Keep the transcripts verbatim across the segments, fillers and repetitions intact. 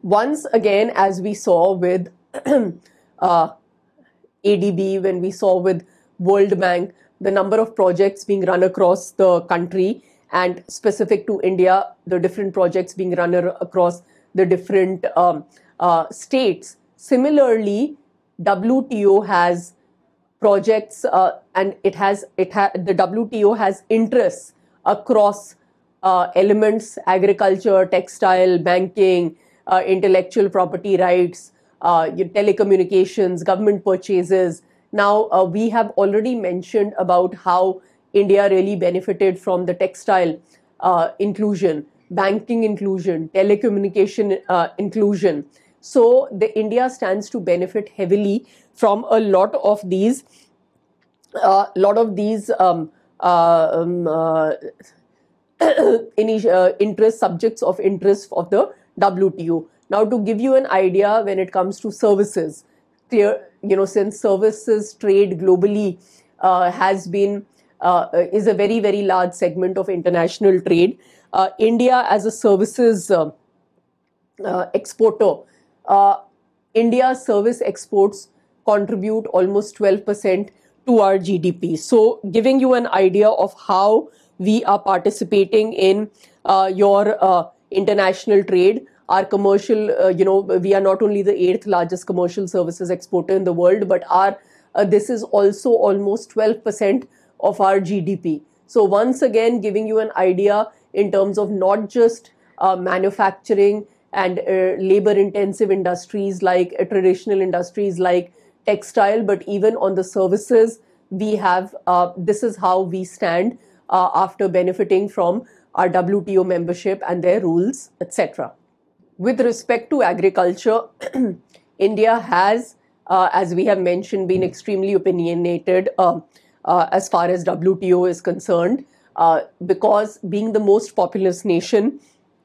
once again, as we saw with uh, A D B, when we saw with World Bank, the number of projects being run across the country, and specific to India, the different projects being run across the different um, uh, states. Similarly, W T O has projects uh, and it has it ha the W T O has interests across uh, elements: agriculture, textile, banking, uh, intellectual property rights, uh, telecommunications, government purchases. Now, uh, we have already mentioned about how India really benefited from the textile uh, inclusion, banking inclusion, telecommunication uh, inclusion. So the India stands to benefit heavily from a lot of these, uh, lot of these um, uh, um, uh, uh, interest subjects of interest of the W T O. Now, to give you an idea, when it comes to services, clear, you know, since services trade globally uh, has been uh, is a very very large segment of international trade. Uh, India as a services uh, uh, exporter, uh, India's service exports contribute almost twelve percent to our G D P. So, giving you an idea of how we are participating in uh, your uh, international trade. Our commercial, uh, you know, we are not only the eighth largest commercial services exporter in the world, but our uh, this is also almost twelve percent of our G D P. So once again, giving you an idea in terms of not just uh, manufacturing and uh, labor-intensive industries like uh, traditional industries like textile, but even on the services, we have, uh, this is how we stand uh, after benefiting from our W T O membership and their rules, et cetera. With respect to agriculture, India has, uh, as we have mentioned, been extremely opinionated uh, uh, as far as W T O is concerned, uh, because being the most populous nation,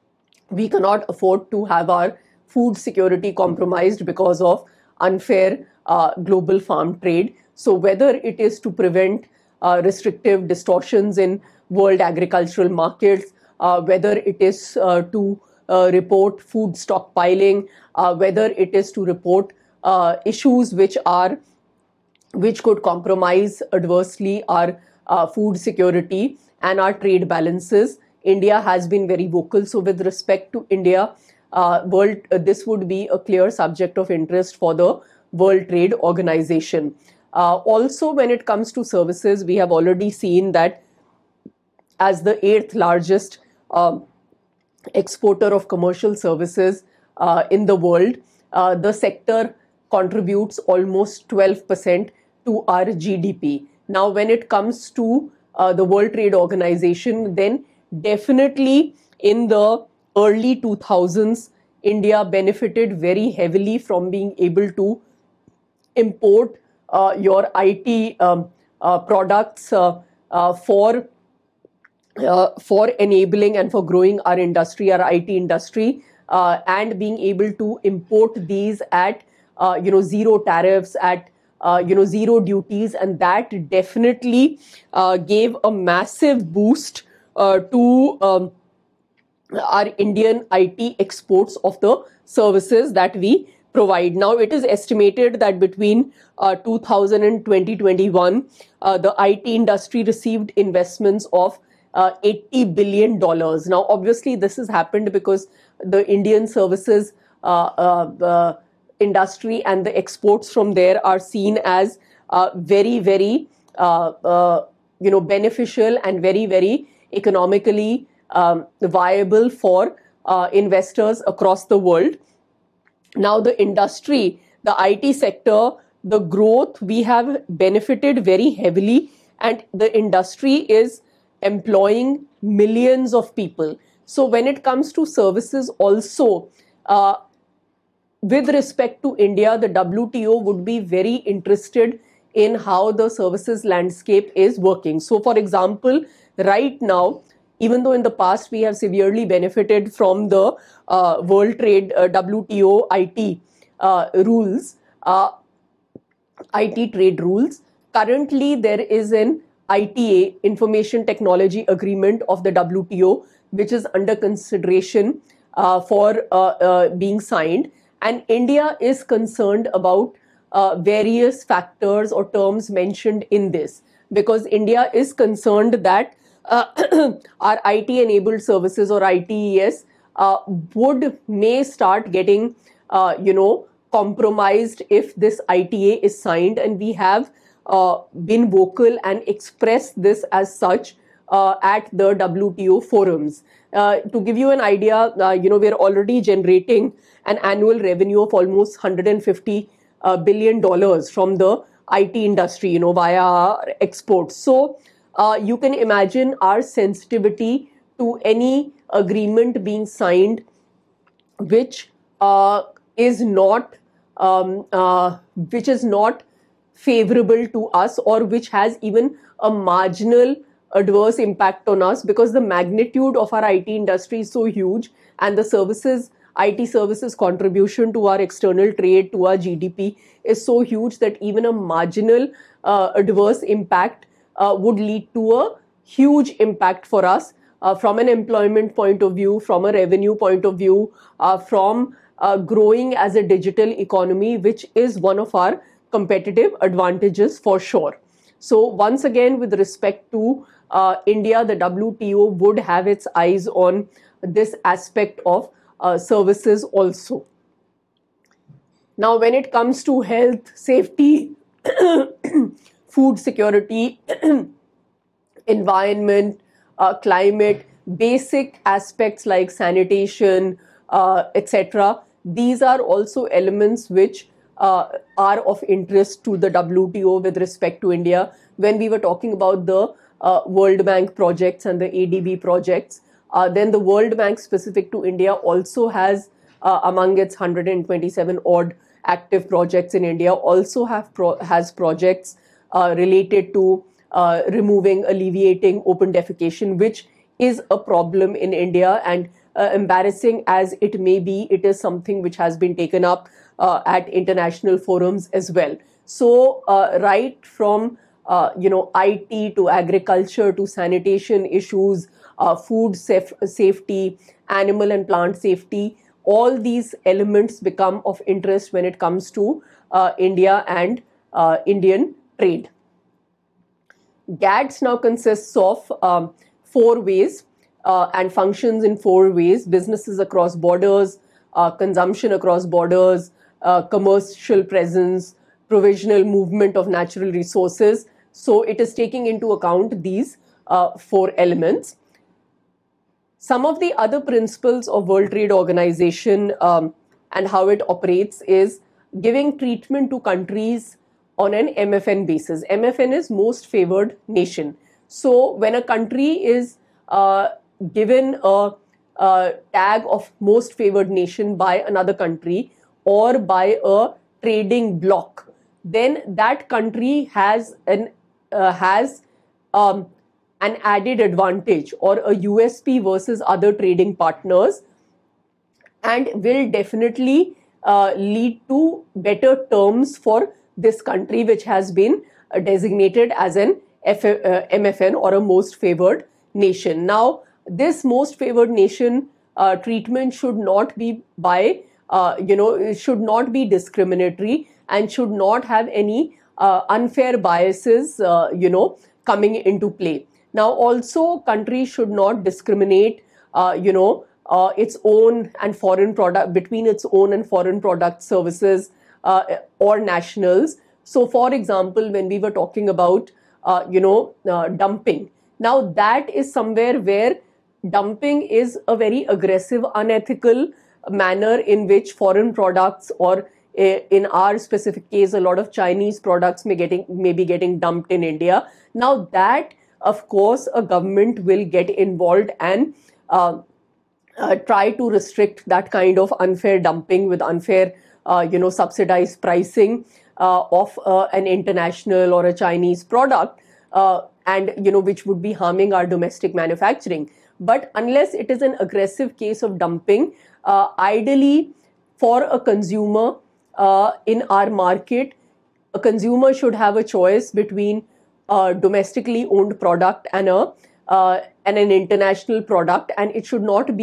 we cannot afford to have our food security compromised because of unfair uh, global farm trade. So whether it is to prevent uh, restrictive distortions in world agricultural markets, uh, whether it is uh, to uh, report food stockpiling, uh, whether it is to report uh, issues which are which could compromise adversely our uh, food security and our trade balances, India has been very vocal. So with respect to India, uh, world uh, this would be a clear subject of interest for the World Trade Organization. Uh, also, when it comes to services, we have already seen that as the eighth largest uh, exporter of commercial services uh, in the world, uh, the sector contributes almost twelve percent to our G D P. Now, when it comes to uh, the World Trade Organization, then definitely in the early two thousands, India benefited very heavily from being able to import uh, your I T um, uh, products uh, uh, for uh, for enabling and for growing our industry, our I T industry, uh, and being able to import these at uh, you know zero tariffs, at uh, you know zero duties, and that definitely uh, gave a massive boost uh, to um, our Indian I T exports of the services that we provide. Now, it is estimated that between uh, two thousand and twenty twenty-one, uh, the I T industry received investments of uh, eighty billion dollars. Now, obviously, this has happened because the Indian services uh, uh, uh, industry and the exports from there are seen as uh, very, very, uh, uh, you know, beneficial and very, very economically um, viable for uh, investors across the world. Now, the industry, the I T sector, the growth, we have benefited very heavily, and the industry is employing millions of people. So when it comes to services also, uh, with respect to India, the W T O would be very interested in how the services landscape is working. So for example, right now, even though in the past we have severely benefited from the uh, World Trade uh, W T O I T uh, rules, uh, I T trade rules, currently there is an I T A, Information Technology Agreement of the W T O, which is under consideration uh, for uh, uh, being signed, and India is concerned about uh, various factors or terms mentioned in this, because India is concerned that uh, our I T-enabled services, or I T E S, uh, would may start getting, uh, you know, compromised if this I T A is signed, and we have uh, been vocal and expressed this as such uh, at the W T O forums. Uh, to give you an idea, uh, you know, we're already generating an annual revenue of almost one hundred fifty uh, billion dollars from the I T industry, you know, via our exports. So uh, you can imagine our sensitivity to any agreement being signed which uh, is not um, uh, which is not favorable to us, or which has even a marginal adverse impact on us, because the magnitude of our I T industry is so huge, and the services I T services contribution to our external trade, to our G D P, is so huge that even a marginal uh, adverse impact uh, would lead to a huge impact for us uh, from an employment point of view, from a revenue point of view, uh, from uh, growing as a digital economy, which is one of our competitive advantages for sure. So once again, with respect to uh, India, the W T O would have its eyes on this aspect of uh, services also. Now, when it comes to health, safety, food security, environment, uh, climate, basic aspects like sanitation, uh, et cetera, these are also elements which uh, are of interest to the W T O with respect to India. When we were talking about the uh, World Bank projects and the A D B projects, uh, then the World Bank specific to India also has, uh, among its one hundred twenty-seven odd active projects in India, also have pro has projects uh, related to uh, removing, alleviating open defecation, which is a problem in India, and uh, embarrassing as it may be, it is something which has been taken up uh, at international forums as well. So uh, right from uh, you know I T to agriculture to sanitation issues, uh, food saf safety, animal and plant safety, all these elements become of interest when it comes to uh, India and uh, Indian trade. GATS now consists of um, four ways uh, and functions in four ways: businesses across borders, uh, consumption across borders, uh, commercial presence, provisional movement of natural resources. So it is taking into account these uh, four elements. Some of the other principles of World Trade Organization um, and how it operates is giving treatment to countries on an M F N basis. M F N is most favored nation. So when a country is uh, given a, a tag of most favored nation by another country or by a trading bloc, then that country has an uh, has um, an added advantage or a U S P versus other trading partners, and will definitely uh, lead to better terms for this country, which has been uh, designated as an F uh, M F N, or a most favored nation. Now, this most favored nation uh, treatment should not be by, uh, you know, it should not be discriminatory and should not have any uh, unfair biases, uh, you know, coming into play. Now, also, countries should not discriminate, uh, you know, uh, its own and foreign product between its own and foreign product services uh, or nationals. So, for example, when we were talking about, uh, you know, uh, dumping, now that is somewhere where dumping is a very aggressive, unethical manner in which foreign products, or in our specific case, a lot of Chinese products may getting may be getting dumped in India. Now that, of course, a government will get involved and uh, uh, try to restrict that kind of unfair dumping with unfair, uh, you know, subsidized pricing uh, of uh, an international or a Chinese product, uh, and you know, which would be harming our domestic manufacturing. But unless it is an aggressive case of dumping, uh, ideally for a consumer uh, in our market, a consumer should have a choice between a domestically owned product and a uh, and an international product, and it should not be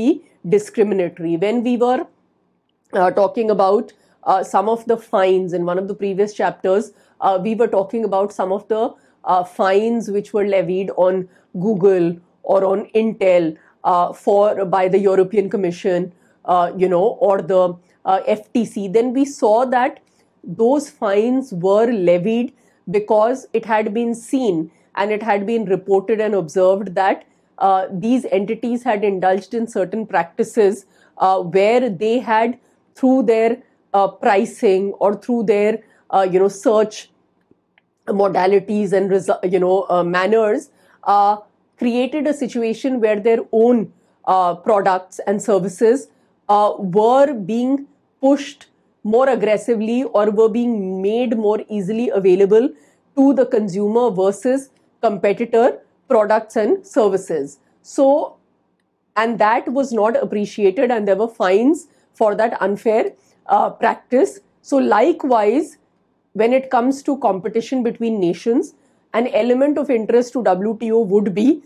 discriminatory. When we were uh, talking about uh, some of the fines in one of the previous chapters, uh, we were talking about some of the uh, fines which were levied on Google or on Intel uh, for by the European Commission, uh, you know, or the uh, F T C. Then we saw that those fines were levied because it had been seen and it had been reported and observed that uh, these entities had indulged in certain practices uh, where they had, through their uh, pricing or through their uh, you know search modalities and you know uh, manners, uh, created a situation where their own uh, products and services uh, were being pushed more aggressively or were being made more easily available to the consumer versus competitor products and services. So, and that was not appreciated, and there were fines for that unfair uh, practice. So likewise, when it comes to competition between nations, an element of interest to W T O would be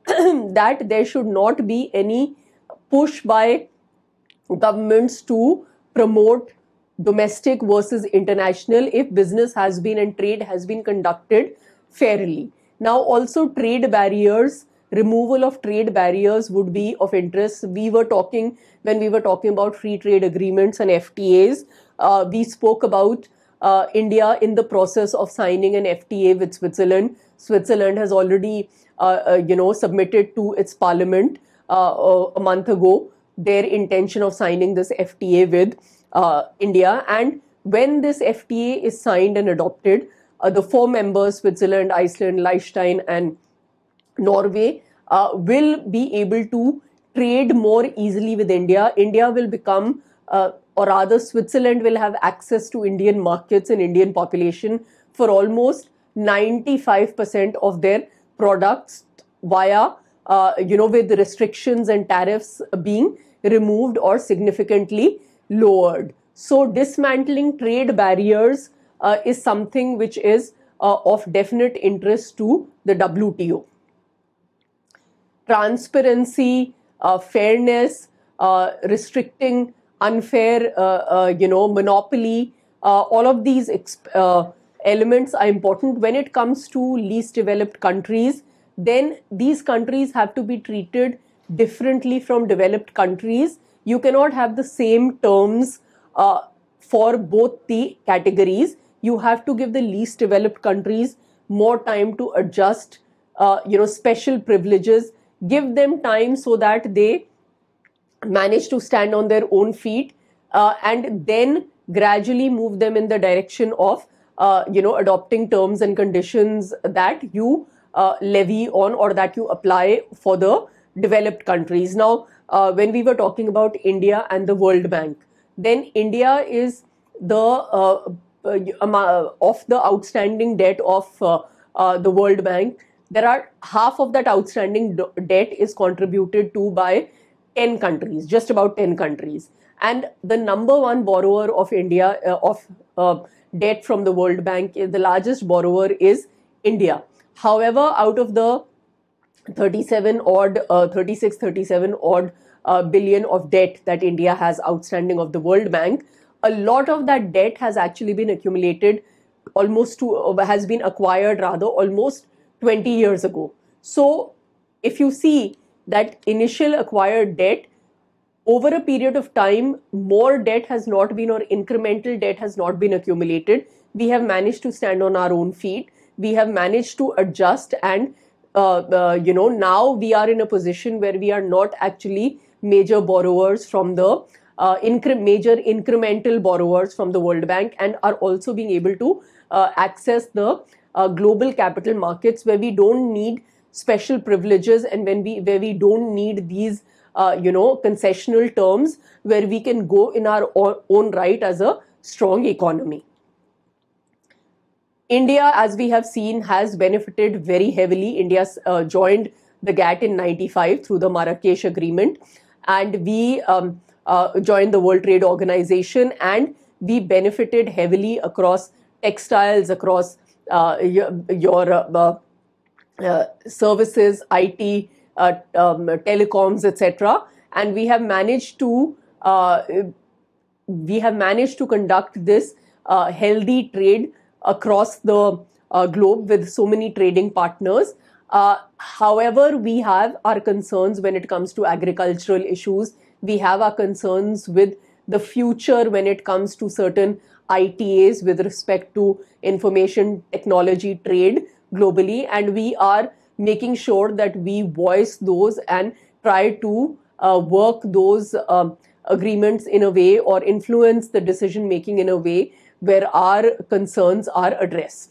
that there should not be any push by governments to promote domestic versus international if business has been and trade has been conducted fairly. Now also trade barriers, removal of trade barriers would be of interest. We were talking, when we were talking about free trade agreements and F T As, uh, we spoke about uh, India in the process of signing an F T A with Switzerland. Switzerland has already uh, uh, you know, submitted to its parliament uh, uh, a month ago their intention of signing this F T A with uh, India. And when this F T A is signed and adopted, uh, the four members, Switzerland, Iceland, Liechtenstein and Norway, uh, will be able to trade more easily with India. India will become, uh, or rather Switzerland will have access to Indian markets and Indian population for almost ninety-five percent of their products via, uh, you know, with restrictions and tariffs being removed or significantly lowered. So dismantling trade barriers uh, is something which is uh, of definite interest to the W T O. Transparency, uh, fairness, uh, restricting unfair, uh, uh, you know, monopoly, uh, all of these uh, elements are important. When it comes to least developed countries, then these countries have to be treated differently from developed countries. You cannot have the same terms uh, for both the categories. You have to give the least developed countries more time to adjust, uh, you know, special privileges, give them time so that they manage to stand on their own feet, uh, and then gradually move them in the direction of, uh, you know, adopting terms and conditions that you uh, levy on or that you apply for the developed countries. Now, uh, when we were talking about India and the World Bank, then India is the uh, uh, of the outstanding debt of uh, uh, the World Bank. There are half of that outstanding debt is contributed to by ten countries, just about ten countries. And the number one borrower of India, uh, of uh, debt from the World Bank, the largest borrower is India. However, out of the thirty-seven odd, uh, thirty-six, thirty-seven odd uh, billion of debt that India has outstanding of the World Bank, a lot of that debt has actually been accumulated almost to, uh, has been acquired rather almost twenty years ago. So if you see that initial acquired debt, over a period of time, more debt has not been, or incremental debt has not been accumulated. We have managed to stand on our own feet. We have managed to adjust, and uh, uh, you know, now we are in a position where we are not actually major borrowers from the uh, incre major incremental borrowers from the World Bank, and are also being able to uh, access the uh, global capital markets, where we don't need special privileges and when we where we don't need these uh, you know concessional terms, where we can go in our own right as a strong economy. India, as we have seen, has benefited very heavily. India uh, joined the GATT in ninety-five through the Marrakesh Agreement, and we um, uh, joined the World Trade Organization, and we benefited heavily across textiles, across uh, your, your uh, uh, services, I T, uh, um, telecoms, et cetera. and we have managed to uh, we have managed to conduct this uh, healthy trade across the uh, globe with so many trading partners. Uh, however, we have our concerns when it comes to agricultural issues. We have our concerns with the future when it comes to certain I T As with respect to information technology trade globally, and we are making sure that we voice those and try to uh, work those um, agreements in a way, or influence the decision making in a way where our concerns are addressed.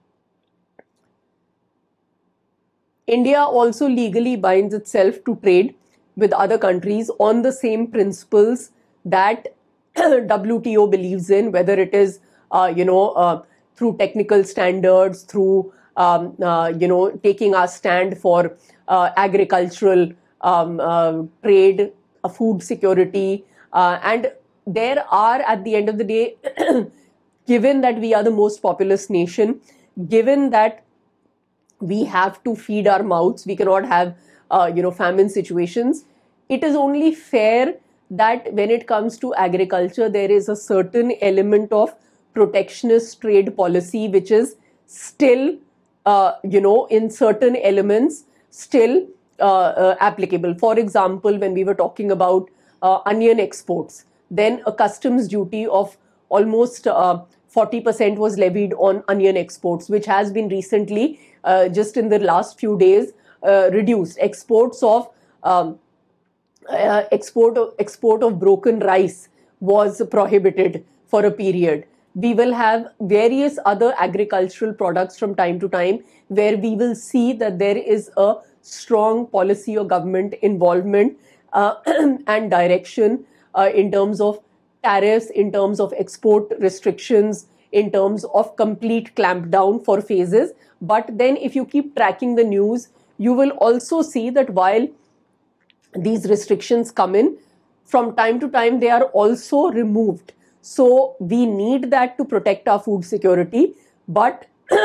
India also legally binds itself to trade with other countries on the same principles that W T O believes in, whether it is, uh, you know, uh, through technical standards, through, um, uh, you know, taking our stand for uh, agricultural um, uh, trade, uh, food security. Uh, and there are, at the end of the day, given that we are the most populous nation, given that we have to feed our mouths, we cannot have, uh, you know, famine situations, it is only fair that when it comes to agriculture, there is a certain element of protectionist trade policy, which is still, uh, you know, in certain elements, still uh, uh, applicable. For example, when we were talking about uh, onion exports, then a customs duty of almost uh, forty percent was levied on onion exports, which has been recently, uh, just in the last few days, uh, reduced. Exports of um, Uh, export of, export of broken rice was prohibited for a period. We will have various other agricultural products from time to time where we will see that there is a strong policy or government involvement uh, and direction uh, in terms of tariffs, in terms of export restrictions, in terms of complete clampdown for phases. But then if you keep tracking the news, you will also see that while these restrictions come in, from time to time they are also removed. So we need that to protect our food security, but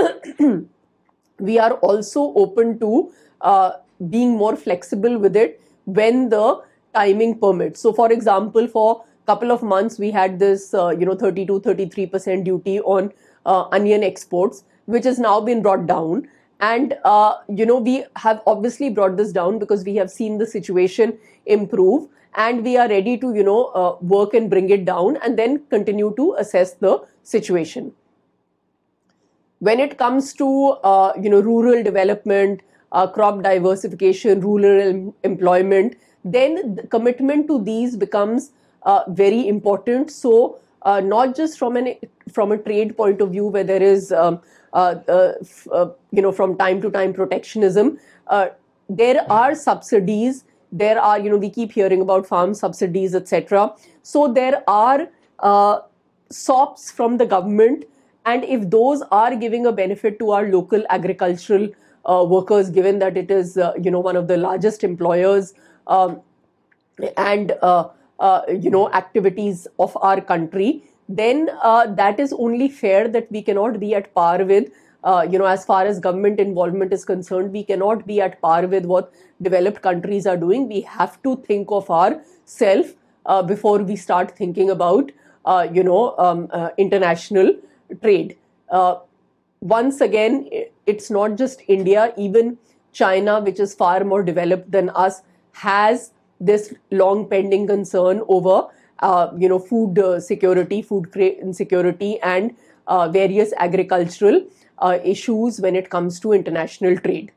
we are also open to uh, being more flexible with it when the timing permits. So for example, for a couple of months we had this uh, you know thirty-two thirty-three percent duty on uh, onion exports, which has now been brought down. And, uh, you know, we have obviously brought this down because we have seen the situation improve, and we are ready to, you know, uh, work and bring it down and then continue to assess the situation. When it comes to, uh, you know, rural development, uh, crop diversification, rural em employment, then the commitment to these becomes uh, very important. So uh, not just from an from a trade point of view, where there is um, Uh, uh, uh, you know, from time to time protectionism. Uh, there are subsidies. There are, you know, we keep hearing about farm subsidies, et cetera. So there are uh, S O Ps from the government, and if those are giving a benefit to our local agricultural uh, workers, given that it is, uh, you know, one of the largest employers um, and uh, uh, you know, activities of our country, then uh, that is only fair. That we cannot be at par with, uh, you know, as far as government involvement is concerned, we cannot be at par with what developed countries are doing. We have to think of ourselves uh, before we start thinking about, uh, you know, um, uh, international trade. Uh, once again, it's not just India, even China, which is far more developed than us, has this long pending concern over Uh, you know, food uh, security, food insecurity, and uh, various agricultural uh, issues when it comes to international trade.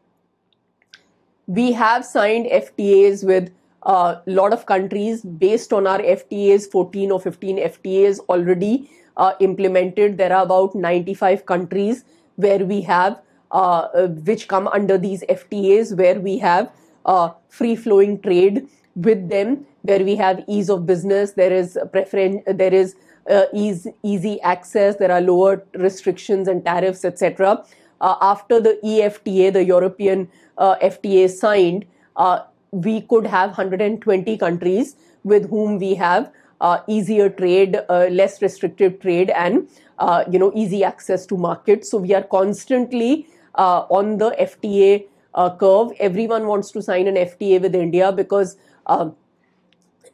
We have signed F T As with a uh, lot of countries. Based on our F T As, fourteen or fifteen F T As already uh, implemented. There are about ninety-five countries where we have, uh, uh, which come under these F T As, where we have uh, free-flowing trade with them, where we have ease of business, there is preference, there is uh, ease, easy access, there are lower restrictions and tariffs, et cetera. Uh, after the E F T A, the European uh, F T A signed, uh, we could have one hundred twenty countries with whom we have uh, easier trade, uh, less restrictive trade, and uh, you know, easy access to markets. So we are constantly uh, on the F T A uh, curve. Everyone wants to sign an F T A with India because Uh,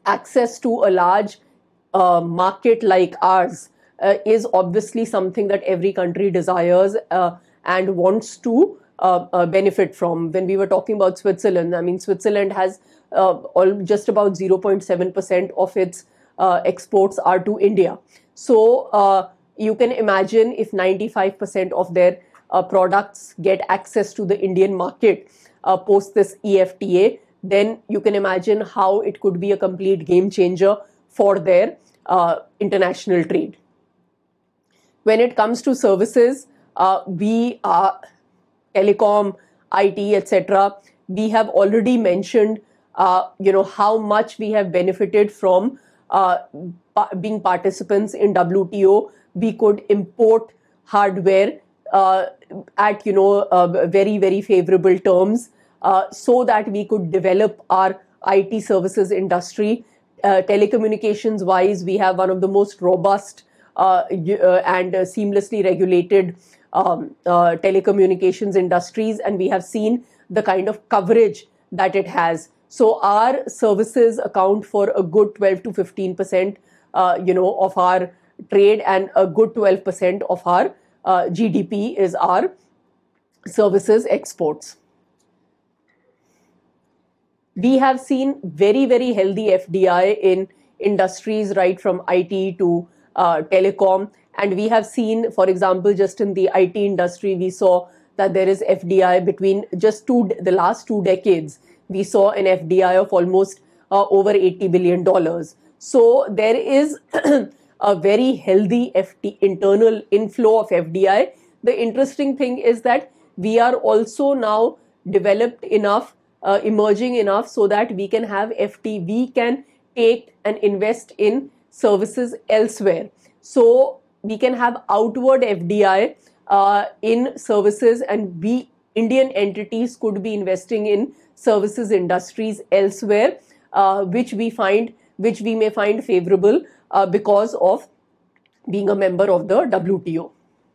access to a large uh, market like ours uh, is obviously something that every country desires uh, and wants to uh, uh, benefit from. When we were talking about Switzerland, I mean, Switzerland has uh, all, just about zero point seven percent of its uh, exports are to India. So uh, you can imagine if ninety-five percent of their uh, products get access to the Indian market uh, post this E F T A, then you can imagine how it could be a complete game changer for their uh, international trade. When it comes to services, uh, we are telecom, I T, et cetera. We have already mentioned, uh, you know, how much we have benefited from uh, being participants in W T O. We could import hardware uh, at, you know, uh, very, very favorable terms uh, so that we could develop our I T services industry. Uh, telecommunications wise, we have one of the most robust uh, uh, and uh, seamlessly regulated um, uh, telecommunications industries, and we have seen the kind of coverage that it has. So our services account for a good twelve to fifteen percent, uh, you know, of our trade, and a good twelve percent of our uh, G D P is our services exports. We have seen very, very healthy F D I in industries right from I T to uh, telecom. And we have seen, for example, just in the I T industry, we saw that there is F D I between just two, the last two decades. We saw an F D I of almost uh, over eighty billion dollars. So there is a very healthy F D, internal inflow of F D I. The interesting thing is that we are also now developed enough, Uh, emerging enough so that we can have F T, we can take and invest in services elsewhere. So we can have outward F D I uh, in services, and we Indian entities could be investing in services industries elsewhere, uh, which we find, which we may find favorable uh, because of being a member of the W T O.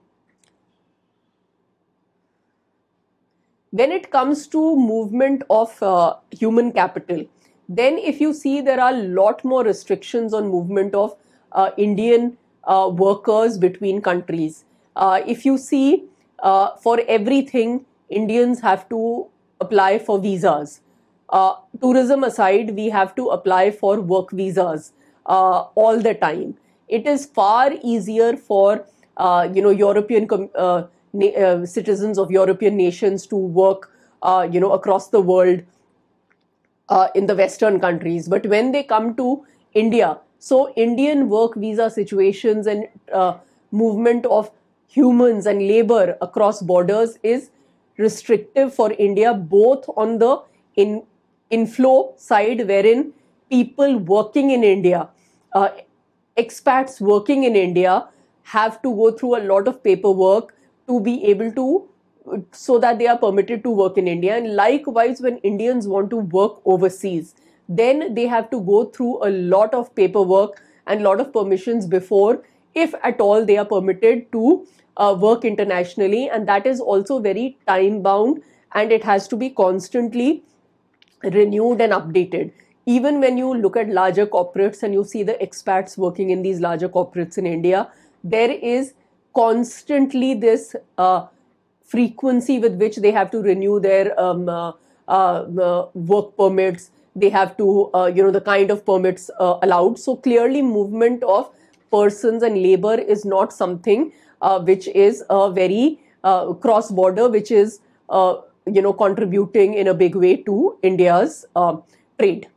When it comes to movement of uh, human capital, then if you see, there are a lot more restrictions on movement of uh, Indian uh, workers between countries. Uh, if you see, uh, for everything, Indians have to apply for visas. Uh, tourism aside, we have to apply for work visas uh, all the time. It is far easier for uh, you know European uh, Uh, citizens of European nations to work, uh, you know, across the world uh, in the Western countries. But when they come to India, so Indian work visa situations and uh, movement of humans and labor across borders is restrictive for India, both on the in, inflow side, wherein people working in India, uh, expats working in India, have to go through a lot of paperwork to be able to, so that they are permitted to work in India. And likewise, when Indians want to work overseas, then they have to go through a lot of paperwork and lot of permissions before, if at all, they are permitted to uh, work internationally. And that is also very time bound, and it has to be constantly renewed and updated. Even when you look at larger corporates and you see the expats working in these larger corporates in India, there is constantly this uh, frequency with which they have to renew their um, uh, uh, work permits. They have to, uh, you know, the kind of permits uh, allowed. So clearly, movement of persons and labor is not something uh, which is a very uh, cross-border, which is, uh, you know, contributing in a big way to India's uh, trade.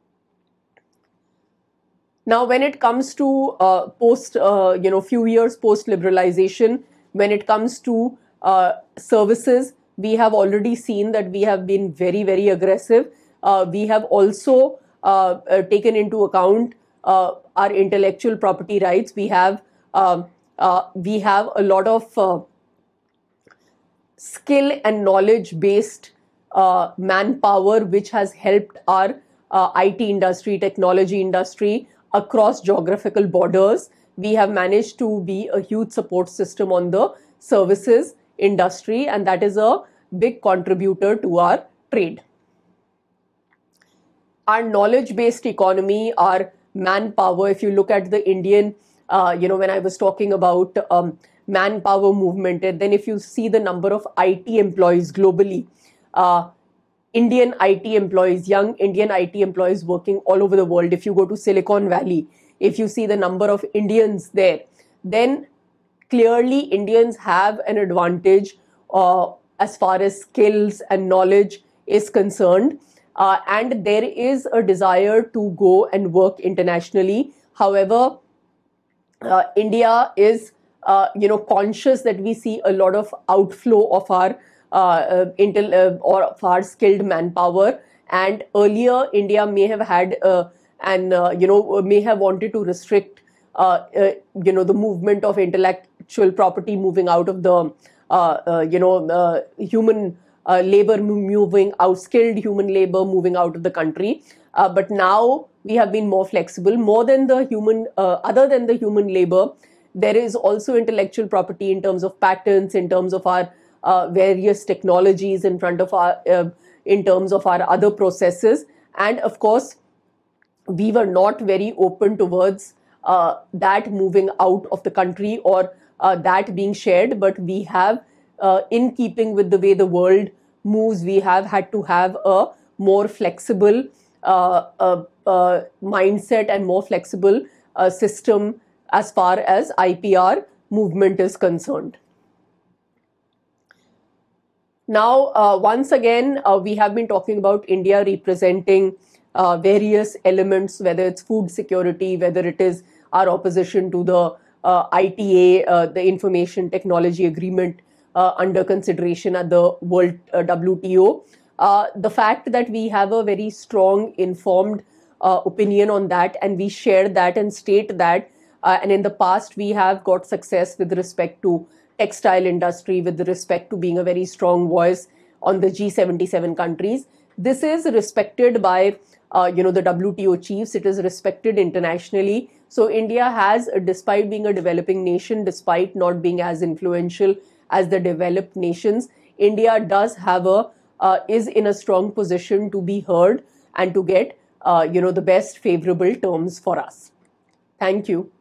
Now, when it comes to uh, post, uh, you know, few years post liberalization, when it comes to uh, services, we have already seen that we have been very, very aggressive. Uh, we have also uh, uh, taken into account uh, our intellectual property rights. We have uh, uh, we have a lot of uh, skill and knowledge based uh, manpower, which has helped our uh, I T industry, technology industry across geographical borders. We have managed to be a huge support system on the services industry, and that is a big contributor to our trade. our knowledge-based economy, our manpower. If you look at the Indian, uh, you know, when I was talking about um, manpower movement, and then if you see the number of I T employees globally, uh, Indian I T employees, young Indian I T employees working all over the world. If you go to Silicon Valley, if you see the number of Indians there, then clearly Indians have an advantage uh, as far as skills and knowledge is concerned. Uh, and there is a desire to go and work internationally. However, uh, India is, uh, you know, conscious that we see a lot of outflow of our uh, uh, intel uh, or of our skilled manpower. And earlier, India may have had uh, and uh, you know may have wanted to restrict uh, uh, you know the movement of intellectual property moving out of the uh, uh, you know uh, human uh, labor moving out, skilled human labor moving out of the country. Uh, but now we have been more flexible. More than the human, uh, other than the human labor, there is also intellectual property in terms of patents, in terms of our uh, various technologies, in front of our, uh, in terms of our other processes, and of course, we were not very open towards uh, that moving out of the country or uh, that being shared. But we have, uh, in keeping with the way the world moves, we have had to have a more flexible uh, uh, uh, mindset and more flexible uh, system as far as I P R movement is concerned. Now, uh, once again, uh, we have been talking about India representing Uh, various elements, whether it's food security, whether it is our opposition to the uh, I T A, uh, the Information Technology Agreement uh, under consideration at the World uh, W T O. Uh, the fact that we have a very strong, informed uh, opinion on that, and we share that and state that, uh, and in the past we have got success with respect to textile industry, with respect to being a very strong voice on the G seventy-seven countries. This is respected by Uh, you know, the W T O chiefs. It is respected internationally. So India has, uh, despite being a developing nation, despite not being as influential as the developed nations, India does have a, uh, is in a strong position to be heard and to get, uh, you know, the best favorable terms for us. Thank you.